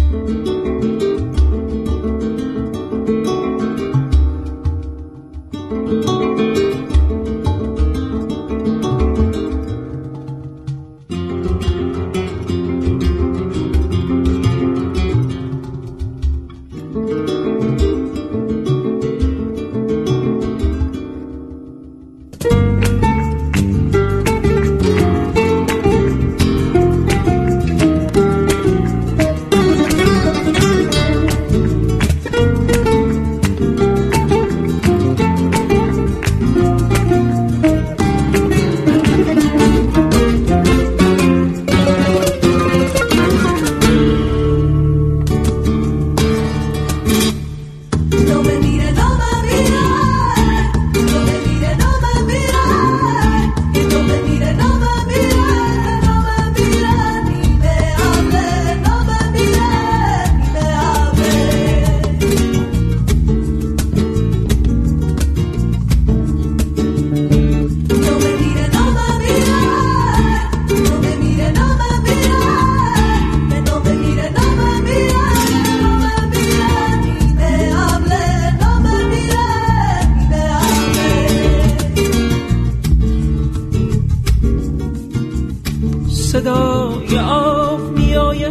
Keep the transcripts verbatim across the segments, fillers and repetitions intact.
صدای آب می آید،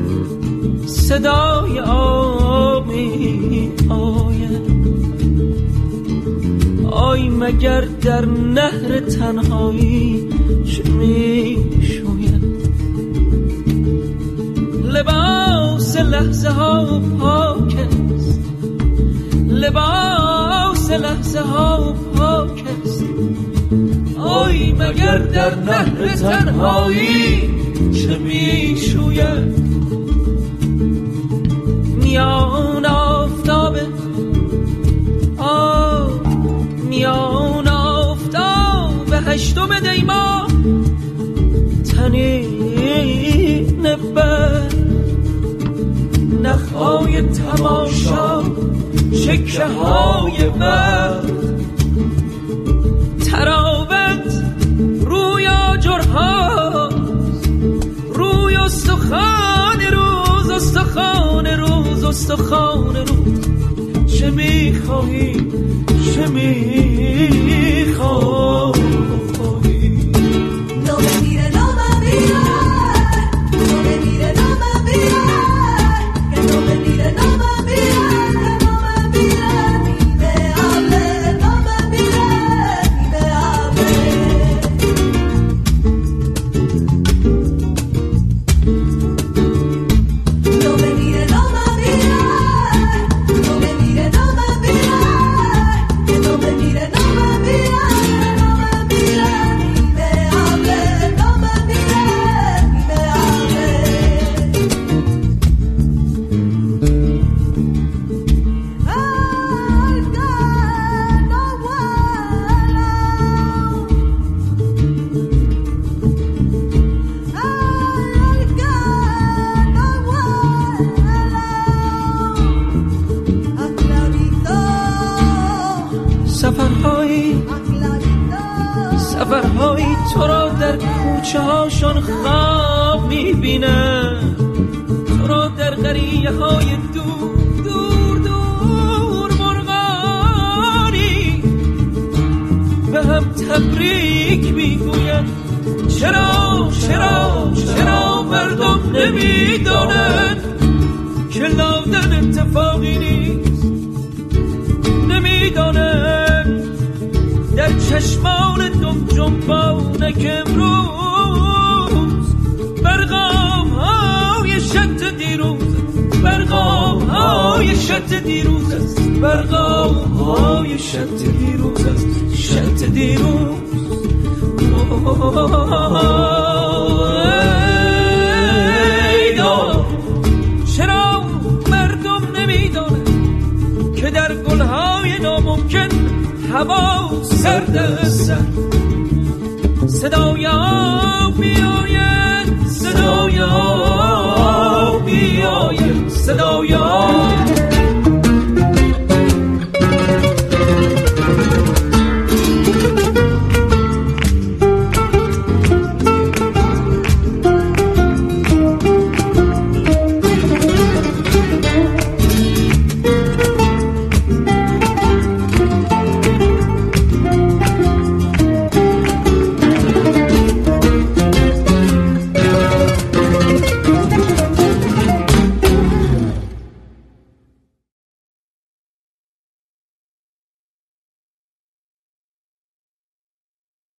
صدای آب می آید. آی مگر در نهر تنهایی چه می شوید؟ لباس لحظه ها پاک است، لباس لحظه ها پاک است. آی مگر در نهر تنهایی چه می شوید؟ میان آفتاب آه میان آفتاب هشتم دی ماه تنین بر نخهای تماشا شکه های بر تراوت روی آجرهاست، روی استخوان روز استخوان روز استخوان روز. چه میخواهی چه میخواهی؟ No me mire, no me mire, no me mire, no me mire, que no me mire, no me mire, no me mire, ni me hable, no me mire, ni me hable. No me mire, no me mire, no me mire, no me mire, que no me mire, no me mire. سفرهایی سفرهایی تو را در کوچه هاشون خواب میبینن، تو را در قریه های دور دور دور مرغانی به هم تبریک میگوین. چرا چرا چرا مردم نمیدانن که لادن اتفاقی نیست؟ نمیدانن در چشمان دم جنبانه که امروز برقام های شط دیروز، برقام های شط دیروز است، برقام های شط دیروز است، شط دیروز. چرا مردم نمیدانن که در گلهای ناممکن هوا سرد است؟ صدای آب میآید، صدای آب میآید، صدای آب